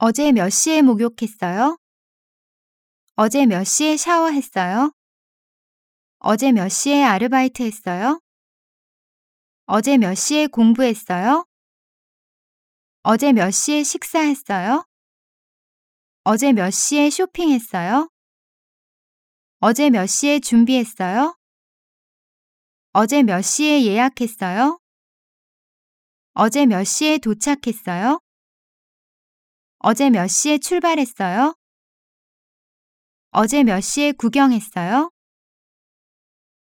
어제 몇 시에 목욕했어요? 어제 몇 시에 샤워했어요? 어제 몇 시에 아르바이트 했어요? 어제 몇 시에 공부했어요? 어제 몇 시에 식사했어요? 어제 몇 시에 쇼핑했어요? 어제 몇 시에 준비했어요? 어제 몇 시에 예약했어요? 어제 몇 시에 도착했어요? 어제 몇 시에 출발했어요? 어제 몇 시에 구경했어요?